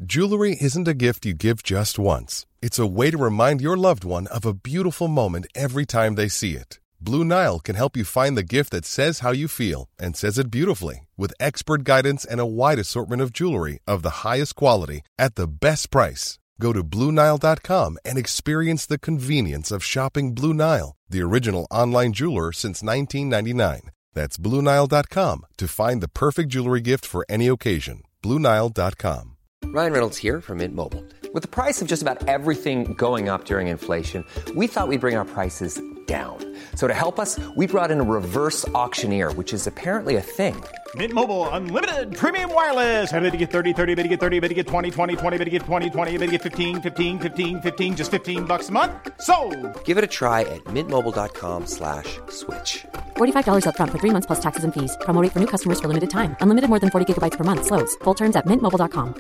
Jewelry isn't a gift you give just once. It's a way to remind your loved one of a beautiful moment every time they see it. Blue Nile can help you find the gift that says how you feel and says it beautifully, with expert guidance and a wide assortment of jewelry of the highest quality at the best price. Go to BlueNile.com and experience the convenience of shopping Blue Nile, the original online jeweler since 1999. That's BlueNile.com to find the perfect jewelry gift for any occasion. BlueNile.com. Ryan Reynolds here from Mint Mobile. With the price of just about everything going up during inflation, we thought we'd bring our prices down. So to help us, we brought in a reverse auctioneer, which is apparently a thing. Mint Mobile Unlimited Premium Wireless. How to get 30, 30, bit to get 30, bit to get 20, 20, 20, bit to get 20, 20, bit to get 15, 15, 15, 15, just $15 a month? Sold! Give it a try at mintmobile.com/switch. $45 up front for 3 months plus taxes and fees. Promo rate for new customers for limited time. Unlimited more than 40 gigabytes per month. Slows full terms at mintmobile.com.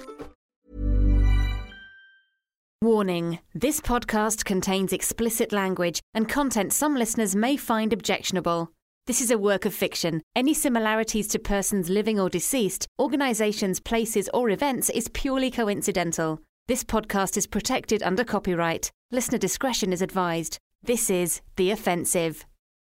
Warning, this podcast contains explicit language and content some listeners may find objectionable. This is a work of fiction. Any similarities to persons living or deceased, organisations, places or events is purely coincidental. This podcast is protected under copyright. Listener discretion is advised. This is The Offensive.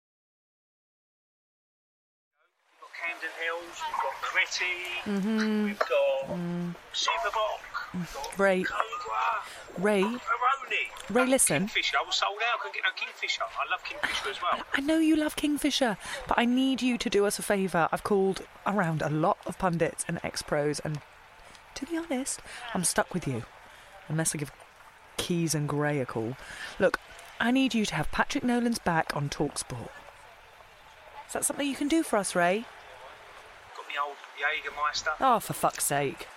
We've got Camden Hills, we've got Moretti, we've got Superboc, we've got Ray. Cobra, Ray. Peroni. Ray, listen. Kingfisher, I was sold out, I couldn't get no Kingfisher. I love Kingfisher as well. I know you love Kingfisher, but I need you to do us a favour. I've called around a lot of pundits and ex-pros, and to be honest, I'm stuck with you. Unless I give Keys and Gray a call. Look, I need you to have Patrick Nolan's back on TalkSport. Is that something you can do for us, Ray? Got me old Jägermeister. Oh, for fuck's sake.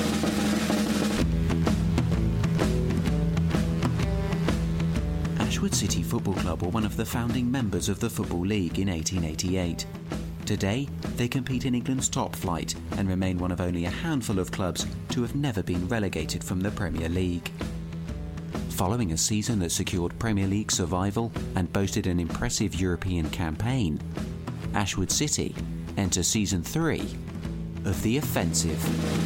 Ashwood City Football Club were one of the founding members of the Football League in 1888. Today, they compete in England's top flight and remain one of only a handful of clubs to have never been relegated from the Premier League. Following a season that secured Premier League survival and boasted an impressive European campaign, Ashwood City enter Season 3 of The Offensive.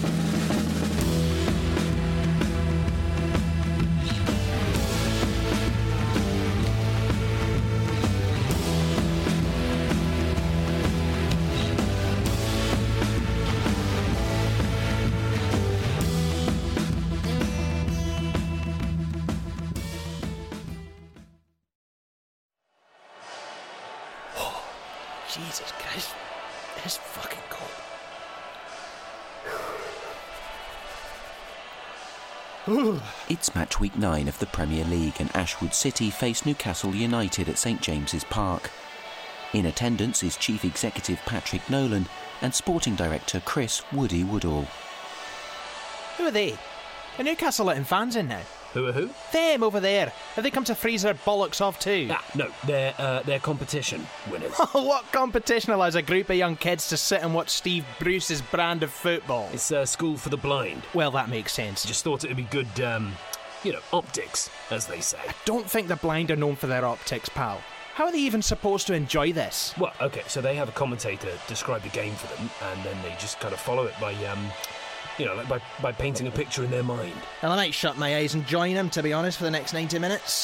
Jesus Christ, it's fucking cold. It's match week 9 of the Premier League and Ashwood City face Newcastle United at St James's Park. In attendance is Chief Executive Patrick Nolan and Sporting Director Chris Woody Woodall. Who are they? Are Newcastle letting fans in now? Who are who? Them over there. Have they come to freeze their bollocks off too? No, they're competition winners. Oh, what competition allows a group of young kids to sit and watch Steve Bruce's brand of football? It's School for the Blind. Well, that makes sense. Just thought it would be good, optics, as they say. I don't think the blind are known for their optics, pal. How are they even supposed to enjoy this? Well, okay, so they have a commentator describe the game for them, and then they just kind of follow it by by painting a picture in their mind. Well, I might shut my eyes and join them, to be honest, for the next 90 minutes.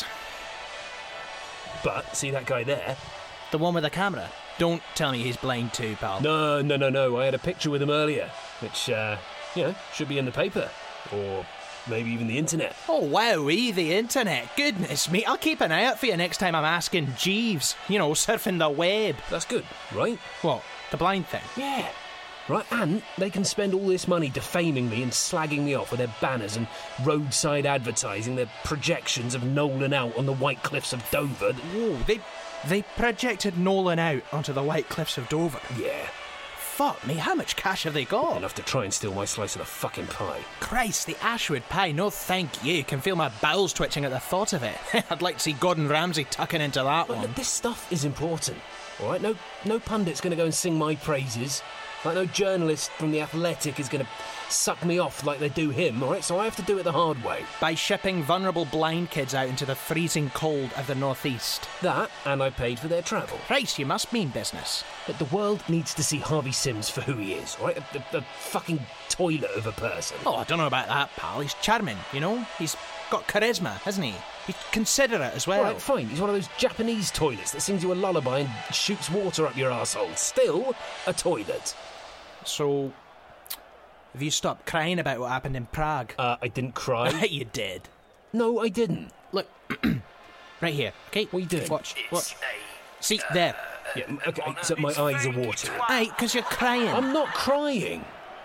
But, see that guy there? The one with the camera? Don't tell me he's blind too, pal. No. I had a picture with him earlier, which, should be in the paper. Or maybe even the internet. Oh, wowee, the internet. Goodness me, I'll keep an eye out for you next time I'm asking Jeeves. Surfing the web. That's good, right? What, the blind thing? Yeah. Right, and they can spend all this money defaming me and slagging me off with their banners and roadside advertising, their projections of Nolan out on the White Cliffs of Dover. Whoa, they projected Nolan out onto the White Cliffs of Dover? Yeah. Fuck me, how much cash have they got? Enough to try and steal my slice of the fucking pie. Christ, the Ashwood pie, no thank you. Can feel my bowels twitching at the thought of it. I'd like to see Gordon Ramsay tucking into that one. Look, this stuff is important, all right? No pundit's going to go and sing my praises. Like no journalist from The Athletic is going to suck me off like they do him, all right? So I have to do it the hard way. By shipping vulnerable blind kids out into the freezing cold of the northeast. That, and I paid for their travel. Christ, you must mean business. But the world needs to see Harvey Sims for who he is, all right? A fucking toilet of a person. Oh, I don't know about that, pal. He's charming, you know? He's got charisma, hasn't he? He's considerate as well. All right, fine. He's one of those Japanese toilets that sings you a lullaby and shoots water up your arsehole. Still a toilet. So, have you stopped crying about what happened in Prague? I didn't cry. You did. No, I didn't. Look, right here, okay? What are you doing? Watch. See, there. Yeah, okay, so my eyes are watering. Aye, because you're crying. I'm not crying.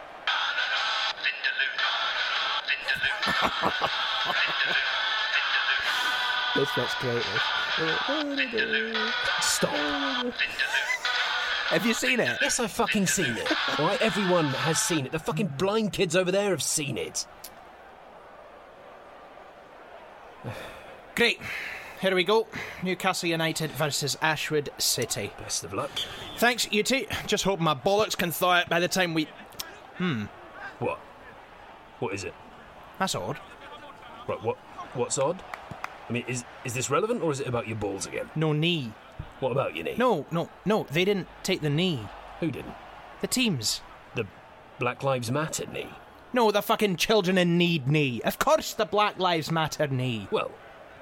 This looks great. Stop. Have you seen it? Yes, I've fucking seen it. All right, everyone has seen it. The fucking blind kids over there have seen it. Great. Here we go. Newcastle United versus Ashwood City. Best of luck. Thanks, you two. Just hope my bollocks can thaw it by the time we... What? What is it? That's odd. Right, what's odd? I mean, is this relevant, or is it about your balls again? No knee. What about your knee? No, they didn't take the knee. Who didn't? The teams. The Black Lives Matter knee? No, the fucking children in need knee. Of course the Black Lives Matter knee. Well,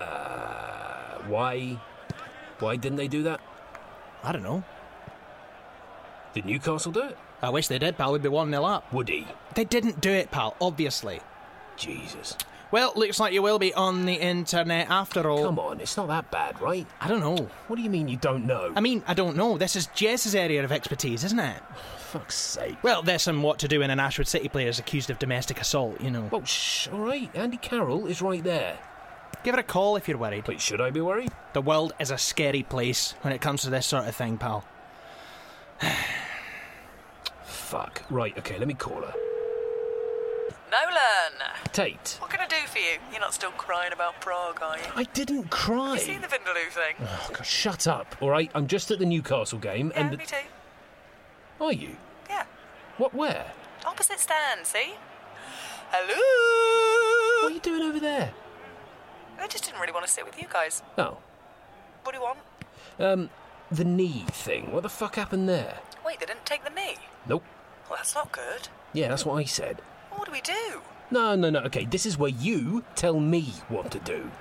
why didn't they do that? I don't know. Did Newcastle do it? I wish they did, pal. We'd be 1-0 up. Would he? They didn't do it, pal, obviously. Jesus. Well, looks like you will be on the internet after all. Come on, it's not that bad, right? I don't know. What do you mean you don't know? I mean, I don't know. This is Jess's area of expertise, isn't it? Fuck's sake. Well, there's some what to do in an Ashwood City player is accused of domestic assault, you know. Oh, all right. Andy Carroll is right there. Give it a call if you're worried. Wait, should I be worried? The world is a scary place when it comes to this sort of thing, pal. Fuck. Right, okay, let me call her. Nolan! Tate. What can I do for you? You're not still crying about Prague, are you? I didn't cry. You seen the Vindaloo thing? Oh, God, shut up, all right? I'm just at the Newcastle game Yeah, and... me too. Are you? Yeah. What, where? Opposite stand, see? Hello? What are you doing over there? I just didn't really want to sit with you guys. Oh. What do you want? The knee thing. What the fuck happened there? Wait, they didn't take the knee? Nope. Well, that's not good. Yeah, that's what I said. What do we do? No, okay, this is where you tell me what to do.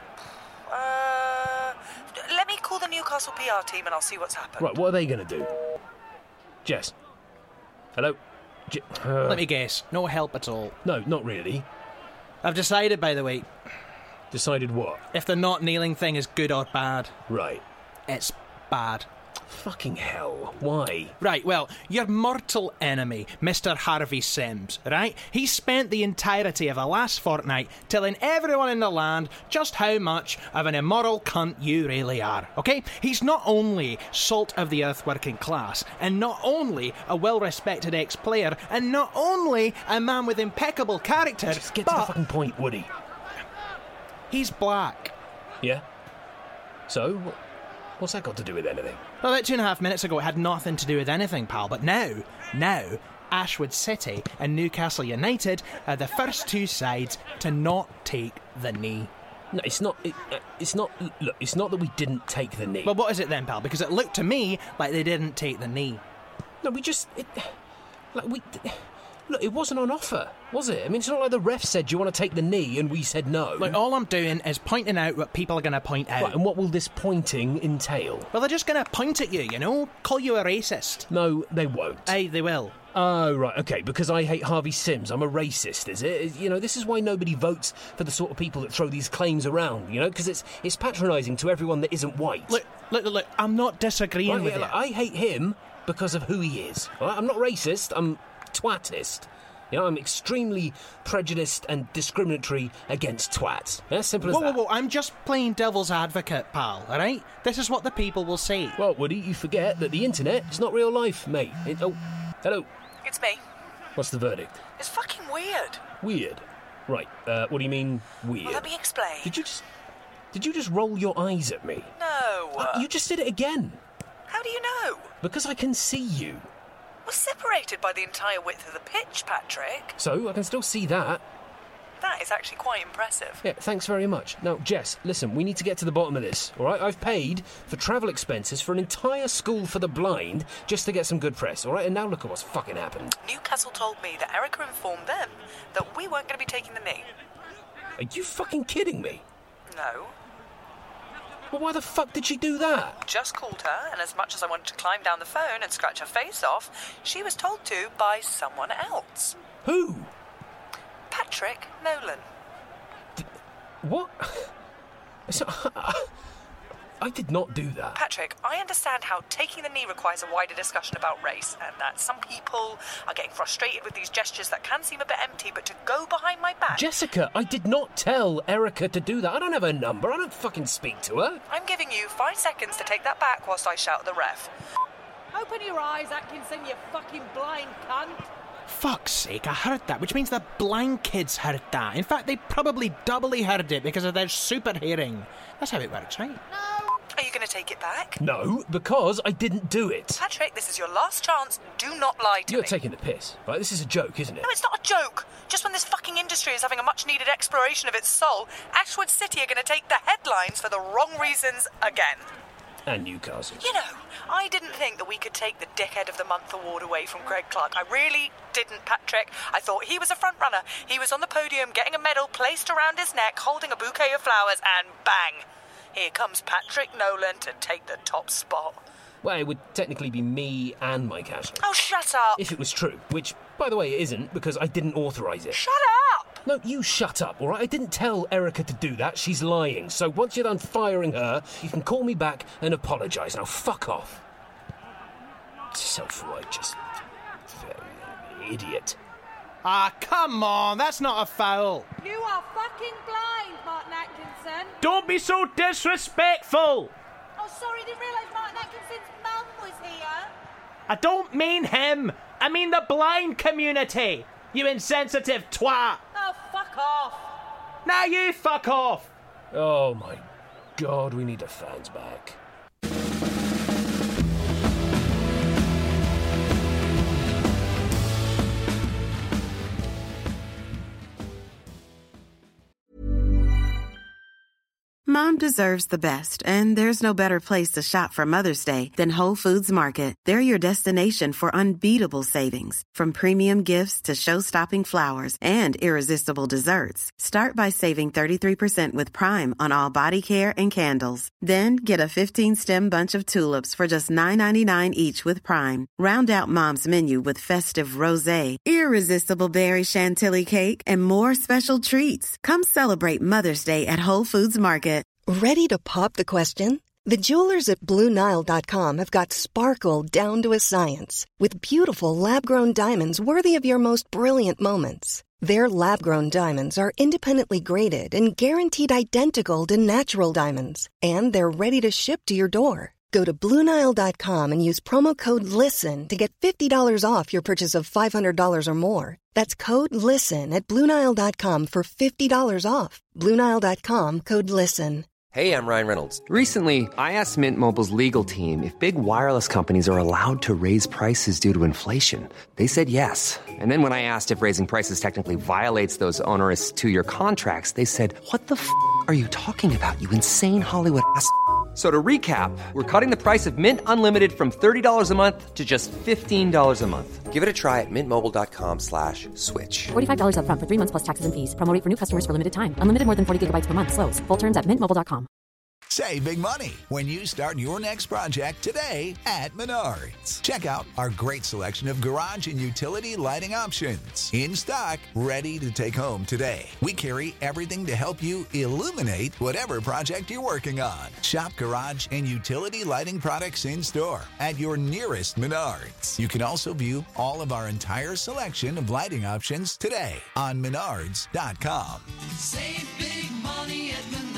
Let me call the Newcastle PR team and I'll see what's happened. Right, what are they going to do? Jess? Hello? Let me guess. No help at all. No, not really. I've decided, by the way, Decided what? if the not kneeling thing is good or bad. Right. It's bad. Fucking hell. Why? Right, well, your mortal enemy, Mr. Harvey Sims, right? He spent the entirety of the last fortnight telling everyone in the land just how much of an immoral cunt you really are, okay? He's not only salt of the earth working class, and not only a well-respected ex-player, and not only a man with impeccable character, Just get to the fucking point, Woody. He's black. Yeah? So, what's that got to do with anything? Well, about 2.5 minutes ago, it had nothing to do with anything, pal. But now, Ashwood City and Newcastle United are the first two sides to not take the knee. No, it's not. Look, it's not that we didn't take the knee. Well, what is it then, pal? Because it looked to me like they didn't take the knee. No, look, it wasn't on offer, was it? I mean, it's not like the ref said, do you want to take the knee, and we said no. Look, all I'm doing is pointing out what people are going to point out. Right, and what will this pointing entail? Well, they're just going to point at you, you know? Call you a racist. No, they won't. Aye, they will. Oh, right, okay, because I hate Harvey Sims. I'm a racist, is it? You know, this is why nobody votes for the sort of people that throw these claims around, you know? Because it's patronising to everyone that isn't white. Look, I'm not disagreeing with you. I hate him because of who he is. Right? I'm not racist, I'm twatist. You know, I'm extremely prejudiced and discriminatory against twats. Yeah, simple as that. Whoa, I'm just playing devil's advocate, pal, alright? This is what the people will say. Well, Woody, you forget that the internet is not real life, mate. Hello. It's me. What's the verdict? It's fucking weird. Weird? Right, what do you mean, weird? Well, let me explain. Did you just roll your eyes at me? No. You just did it again. How do you know? Because I can see you. We're separated by the entire width of the pitch, Patrick. So, I can still see that. That is actually quite impressive. Yeah, thanks very much. Now, Jess, listen, we need to get to the bottom of this, all right? I've paid for travel expenses for an entire school for the blind just to get some good press, all right? And now look at what's fucking happened. Newcastle told me that Erica informed them that we weren't going to be taking the knee. Are you fucking kidding me? No. Well, why the fuck did she do that? Just called her, and as much as I wanted to climb down the phone and scratch her face off, she was told to by someone else. Who? Patrick Nolan. What? I did not do that. Patrick, I understand how taking the knee requires a wider discussion about race, and that some people are getting frustrated with these gestures that can seem a bit empty, but to go behind my back... Jessica, I did not tell Erica to do that. I don't have her number. I don't fucking speak to her. I'm giving you 5 seconds to take that back whilst I shout at the ref. Open your eyes, Atkinson, you fucking blind cunt. Fuck's sake, I heard that, which means the blind kids heard that. In fact, they probably doubly heard it because of their super hearing. That's how it works, right? No. Are you going to take it back? No, because I didn't do it. Patrick, this is your last chance. Do not lie to me. You're taking the piss, right? This is a joke, isn't it? No, it's not a joke. Just when this fucking industry is having a much-needed exploration of its soul, Ashwood City are going to take the headlines for the wrong reasons again. And Newcastle. You know, I didn't think that we could take the Dickhead of the Month award away from Greg Clark. I really didn't, Patrick. I thought he was a front runner. He was on the podium getting a medal placed around his neck, holding a bouquet of flowers, and bang! Here comes Patrick Nolan to take the top spot. Well, it would technically be me and Mike Ashley. Oh, shut up! If it was true, which, by the way, it isn't, because I didn't authorise it. Shut up! No, you shut up, all right? I didn't tell Erica to do that. She's lying. So once you're done firing her, you can call me back and apologise. Now, fuck off. Self-righteous idiot. Ah, come on, that's not a foul. You are fucking blind, Martin Atkinson. Don't be so disrespectful. Oh, sorry, didn't realise Martin Atkinson's mum was here. I don't mean him. I mean the blind community. You insensitive twat. Oh, fuck off. Now you fuck off. Oh, my God, we need the fans back. Mom deserves the best, and there's no better place to shop for Mother's Day than Whole Foods Market. They're your destination for unbeatable savings, from premium gifts to show-stopping flowers and irresistible desserts. Start by saving 33% with Prime on all body care and candles. Then get a 15-stem bunch of tulips for just $9.99 each with Prime. Round out Mom's menu with festive rosé, irresistible berry chantilly cake, and more special treats. Come celebrate Mother's Day at Whole Foods Market. Ready to pop the question? The jewelers at BlueNile.com have got sparkle down to a science with beautiful lab-grown diamonds worthy of your most brilliant moments. Their lab-grown diamonds are independently graded and guaranteed identical to natural diamonds, and they're ready to ship to your door. Go to BlueNile.com and use promo code LISTEN to get $50 off your purchase of $500 or more. That's code LISTEN at BlueNile.com for $50 off. BlueNile.com, code LISTEN. Hey, I'm Ryan Reynolds. Recently, I asked Mint Mobile's legal team if big wireless companies are allowed to raise prices due to inflation. They said yes. And then when I asked if raising prices technically violates those onerous 2-year contracts, they said, "What the f*** are you talking about, you insane Hollywood ass?" So to recap, we're cutting the price of Mint Unlimited from $30 a month to just $15 a month. Give it a try at mintmobile.com/switch. $45 up front for 3 months plus taxes and fees. Promo rate for new customers for limited time. Unlimited more than 40 gigabytes per month. Slows full terms at mintmobile.com. Save big money when you start your next project today at Menards. Check out our great selection of garage and utility lighting options. In stock, ready to take home today. We carry everything to help you illuminate whatever project you're working on. Shop garage and utility lighting products in store at your nearest Menards. You can also view all of our entire selection of lighting options today on Menards.com. Save big money at Menards.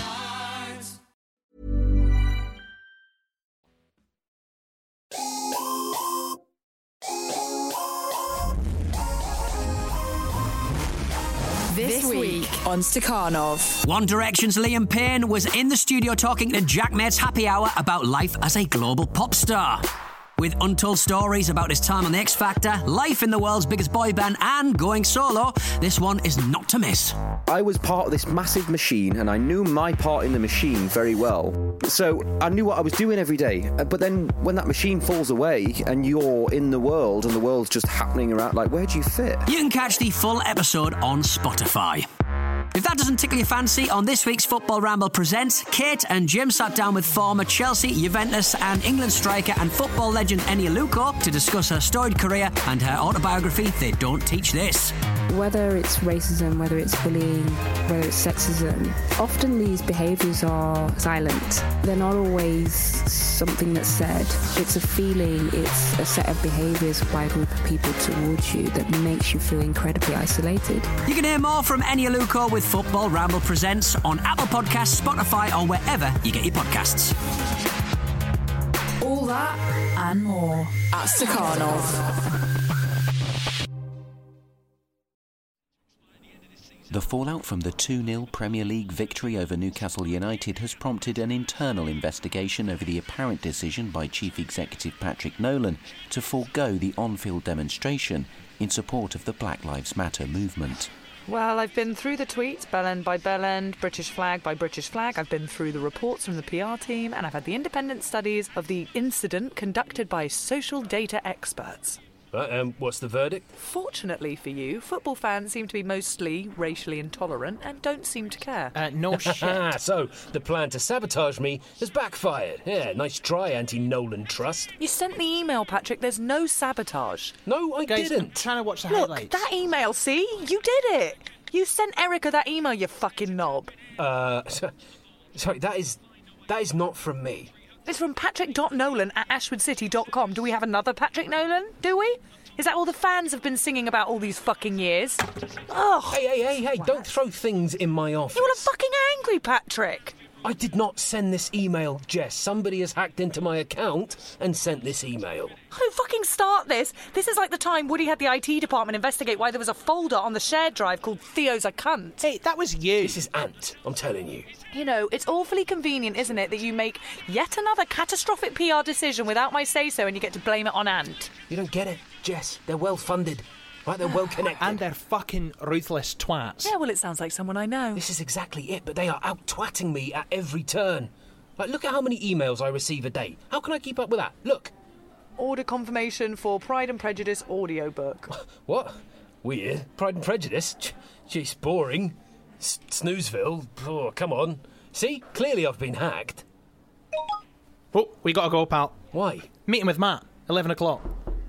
This week on Stakhanov. One Direction's Liam Payne was in the studio talking to Jack Mates Happy Hour about life as a global pop star. With untold stories about his time on The X Factor, life in the world's biggest boy band, and going solo, this one is not to miss. I was part of this massive machine, and I knew my part in the machine very well. So I knew what I was doing every day. But then when that machine falls away and you're in the world and the world's just happening around, like, where do you fit? You can catch the full episode on Spotify. If that doesn't tickle your fancy, on this week's Football Ramble Presents, Kate and Jim sat down with former Chelsea, Juventus and England striker and football legend Eni Aluko to discuss her storied career and her autobiography, They Don't Teach This. Whether it's racism, whether it's bullying, whether it's sexism, often these behaviours are silent. They're not always something that's said. It's a feeling, it's a set of behaviours by a group of people towards you that makes you feel incredibly isolated. You can hear more from Eni Aluko with Football Ramble Presents on Apple Podcasts, Spotify or wherever you get your podcasts. All that and more at Stakhanov. The fallout from the 2-0 Premier League victory over Newcastle United has prompted an internal investigation over the apparent decision by Chief Executive Patrick Nolan to forego the on-field demonstration in support of the Black Lives Matter movement. Well, I've been through the tweets, bell end by bell end, British flag by British flag. I've been through the reports from the PR team, and I've had the independent studies of the incident conducted by social data experts. What's the verdict? Fortunately for you, football fans seem to be mostly racially intolerant and don't seem to care. No shit. So, the plan to sabotage me has backfired. Yeah, nice try, Anti-Nolan Trust. You sent the email, Patrick. There's no sabotage. No, I Guys, didn't. I'm trying to watch the Look, highlights. that email, see? You did it. You sent Erica that email, you fucking knob. Sorry, that is not from me. It's from patrick.nolan@ashwoodcity.com. Do we have another Patrick Nolan? Do we? Is that all the fans have been singing about all these fucking years? Ugh. Hey, don't throw things in my office. You all are fucking angry, Patrick. I did not send this email, Jess. Somebody has hacked into my account and sent this email. Don't fucking start this. This is like the time Woody had the IT department investigate why there was a folder on the shared drive called Theo's a cunt. Hey, that was you. This is Ant, I'm telling you. You know, it's awfully convenient, isn't it, that you make yet another catastrophic PR decision without my say-so and you get to blame it on Ant. You don't get it, Jess. They're well-funded. Right, they're well-connected. And they're fucking ruthless twats. Yeah, well, it sounds like someone I know. This is exactly it, but they are out-twatting me at every turn. Like, look at how many emails I receive a day. How can I keep up with that? Look. Order confirmation for Pride and Prejudice audiobook. What? Weird. Pride and Prejudice? Jeez, boring. Snoozeville? Oh, come on. See? Clearly I've been hacked. Oh, we gotta go, pal. Why? Meeting with Matt, 11 o'clock.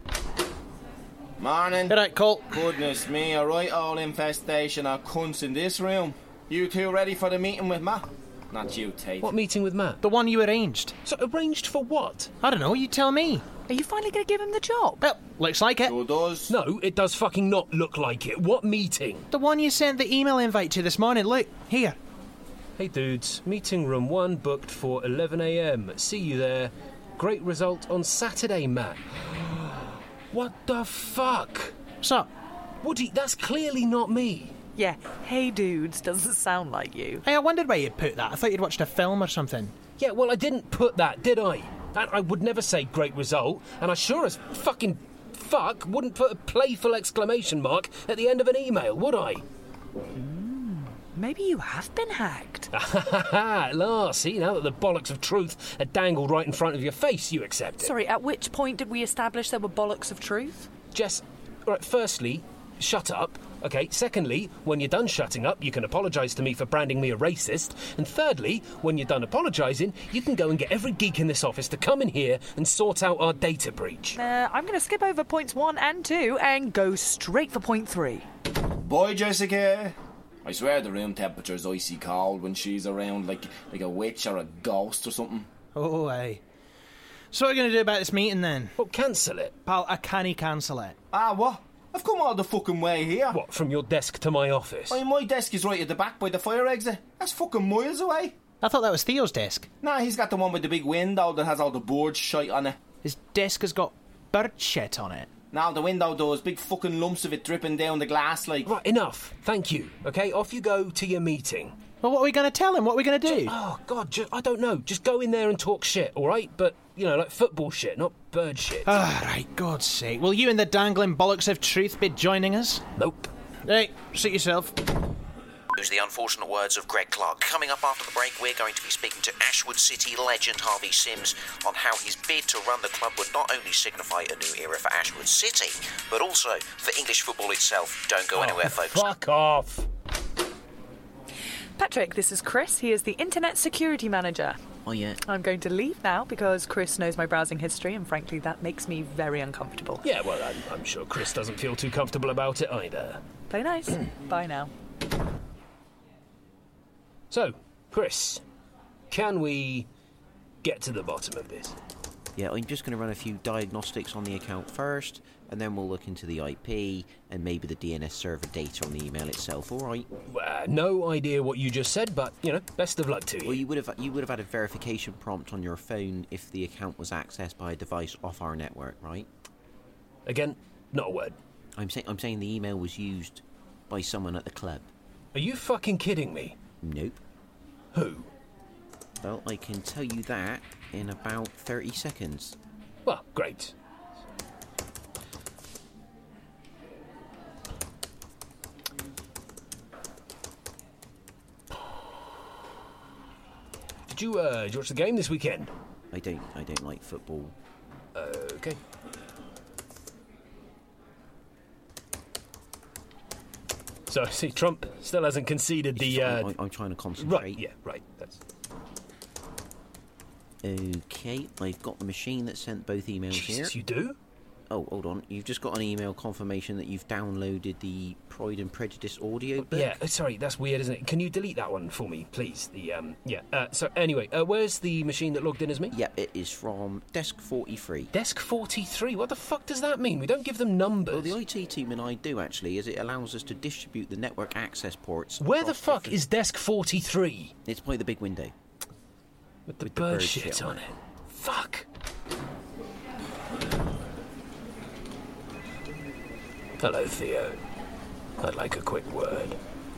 Morning. All right, Colt. Goodness me, a right old infestation of cunts in this room. You two ready for the meeting with Matt? Not you, Tate. What meeting with Matt? The one you arranged. So, arranged for what? I don't know, you tell me. Are you finally going to give him the job? Well, looks like it. Sure does. No, it does fucking not look like it. What meeting? The one you sent the email invite to this morning. Look, here. Hey dudes, meeting room 1 booked for 11 a.m. See you there. Great result on Saturday, Matt. What the fuck? What's up? Woody, that's clearly not me. Yeah, hey dudes, doesn't sound like you. Hey, I wondered where you'd put that. I thought you'd watched a film or something. Yeah, well, I didn't put that, did I? And I would never say great result, and I sure as fucking fuck wouldn't put a playful exclamation mark at the end of an email, would I? Maybe you have been hacked. At last, see, now that the bollocks of truth are dangled right in front of your face, you accept it. Sorry, at which point did we establish there were bollocks of truth? Jess, right, firstly, shut up. Okay, secondly, when you're done shutting up, you can apologise to me for branding me a racist. And thirdly, when you're done apologising, you can go and get every geek in this office to come in here and sort out our data breach. I'm going to skip over points 1 and 2 and go straight for point 3. Boy, Jessica. I swear the room temperature's icy cold when she's around, like a witch or a ghost or something. Oh, aye. So what are you going to do about this meeting then? Well, cancel it. Pal, I can't cancel it. Ah, what? I've come all the fucking way here. What, from your desk to my office? Aye, my desk is right at the back by the fire exit. That's fucking miles away. I thought that was Theo's desk. Nah, he's got the one with the big window that has all the bird shite on it. His desk has got bird shit on it. Now the window does, big fucking lumps of it dripping down the glass like... Right, enough. Thank you. Okay, off you go to your meeting. Well, what are we going to tell him? What are we going to do? Oh, God, I don't know. Just go in there and talk shit, all right? But, like football shit, not bird shit. Right, God's sake. Will you and the dangling bollocks of truth be joining us? Nope. Right, suit yourself. Those are the unfortunate words of Greg Clark. Coming up after the break, we're going to be speaking to Ashwood City legend Harvey Sims on how his bid to run the club would not only signify a new era for Ashwood City, but also for English football itself. Don't go anywhere, folks. Fuck off. Patrick, this is Chris. He is the Internet Security Manager. Oh, yeah. I'm going to leave now because Chris knows my browsing history, and frankly, that makes me very uncomfortable. Yeah, well, I'm sure Chris doesn't feel too comfortable about it either. Play nice. Bye now. So, Chris, can we get to the bottom of this? Yeah, I'm just going to run a few diagnostics on the account first, and then we'll look into the IP and maybe the DNS server data on the email itself, all right? No idea what you just said, but, best of luck to you. Well, you would have had a verification prompt on your phone if the account was accessed by a device off our network, right? Again, not a word. I'm saying the email was used by someone at the club. Are you fucking kidding me? Nope. Who? Well, I can tell you that in about 30 seconds. Well, great. Did you watch the game this weekend? I don't like football. Okay. So, see, Trump still hasn't conceded the... I'm trying to concentrate. Right, yeah, right. That's... Okay, I've got the machine that sent both emails here. Jesus, you do? Oh, hold on. You've just got an email confirmation that you've downloaded the Pride and Prejudice audio book. Yeah, sorry, that's weird, isn't it? Can you delete that one for me, please? So anyway, where's the machine that logged in as me? Yeah, it is from Desk 43. Desk 43? What the fuck does that mean? We don't give them numbers. Well, the IT team and I do, actually, as it allows us to distribute the network access ports. Where the fuck is Desk 43? It's by the big window. With the bird shit on it. Fuck. Hello, Theo. I'd like a quick word.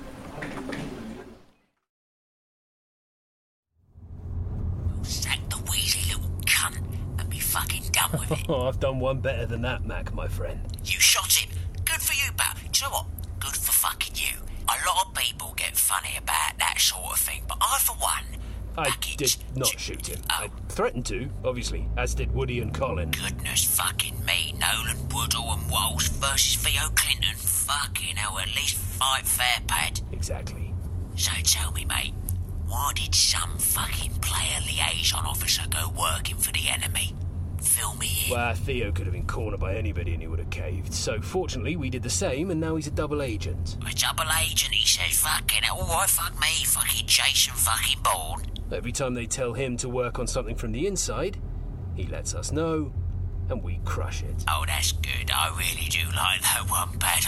Sack the wheezy little cunt and be fucking done with it. Oh, I've done one better than that, Mac, my friend. You shot him. Good for you, pal. Do you know what? Good for fucking you. A lot of people get funny about that sort of thing, but I, for one... I did not shoot him. I threatened to, obviously, as did Woody and Colin. Goodness fucking me. Nolan Woodall and Walsh versus Theo Clinton. Fucking hell, at least fight fair, Pad. Exactly. So tell me, mate, why did some fucking player liaison officer go working for the enemy? Fill me in. Well, Theo could have been cornered by anybody and he would have caved. So, fortunately, we did the same, and now he's a double agent. A double agent, he says. Fucking hell. Alright, fuck me. Fucking Jason fucking Bourne. Every time they tell him to work on something from the inside, he lets us know, and we crush it. Oh, that's good. I really do like that one, Pat.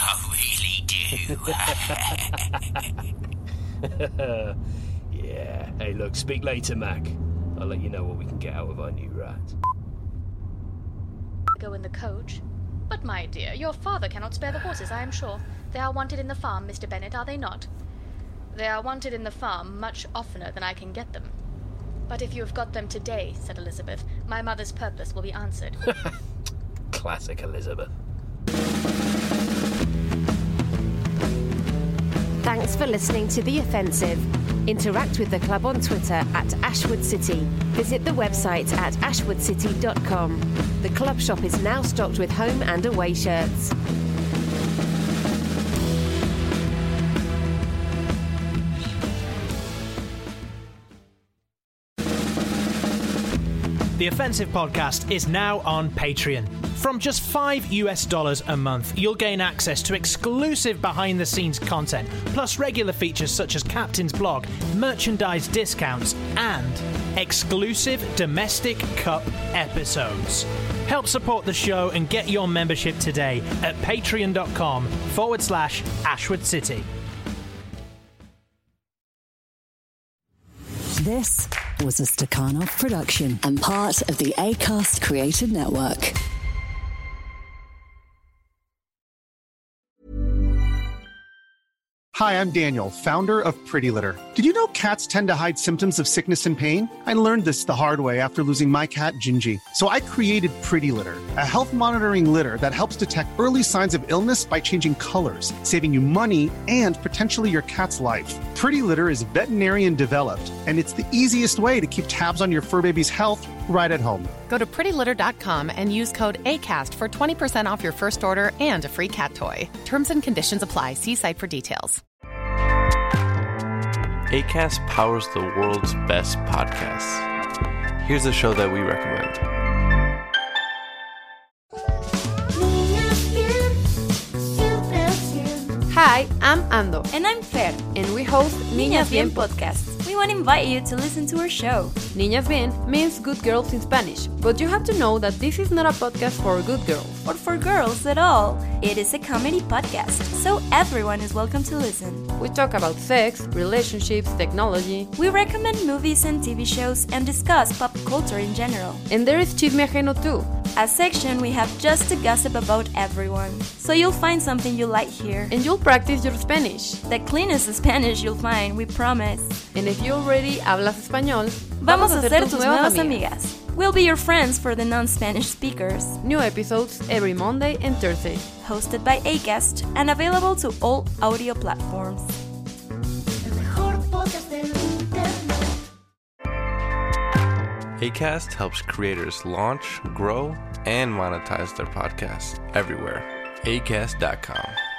I really do. Yeah. Hey, look, speak later, Mac. I'll let you know what we can get out of our new rat. Go in the coach. But, my dear, your father cannot spare the horses, I am sure. They are wanted in the farm, Mr. Bennet, are they not? They are wanted in the farm much oftener than I can get them. But if you have got them today, said Elizabeth, my mother's purpose will be answered. Classic Elizabeth. Thanks for listening to The Offensive. Interact with the club on Twitter at Ashwood City. Visit the website at ashwoodcity.com. The club shop is now stocked with home and away shirts. The Offensive Podcast is now on Patreon. From just $5 a month, you'll gain access to exclusive behind-the-scenes content, plus regular features such as Captain's Blog, merchandise discounts, and exclusive Domestic Cup episodes. Help support the show and get your membership today at patreon.com/Ashwood City. This was a Stakhanov production and part of the Acast Creative Network. Hi, I'm Daniel, founder of Pretty Litter. Did you know cats tend to hide symptoms of sickness and pain? I learned this the hard way after losing my cat, Gingy. So I created Pretty Litter, a health monitoring litter that helps detect early signs of illness by changing colors, saving you money and potentially your cat's life. Pretty Litter is veterinarian developed, and it's the easiest way to keep tabs on your fur baby's health right at home. Go to prettylitter.com and use code ACAST for 20% off your first order and a free cat toy. Terms and conditions apply. See site for details. Acast powers the world's best podcasts. Here's a show that we recommend. Hi, I'm Ando. And I'm Fer. And we host Niñas Bien podcast. We want to invite you to listen to our show. Niñas Bien means good girls in Spanish, but you have to know that this is not a podcast for good girls. Or for girls at all. It is a comedy podcast, so everyone is welcome to listen. We talk about sex, relationships, technology. We recommend movies and TV shows and discuss pop culture in general. And there is Chisme Ajeno too. A section we have just to gossip about everyone. So you'll find something you like here. And you'll practice your Spanish. The cleanest Spanish you'll find, we promise. And if you already hablas español, vamos a ser tus nuevas amigas. We'll be your friends for the non-Spanish speakers. New episodes every Monday and Thursday. Hosted by Acast and available to all audio platforms. Acast helps creators launch, grow, and monetize their podcasts everywhere. Acast.com.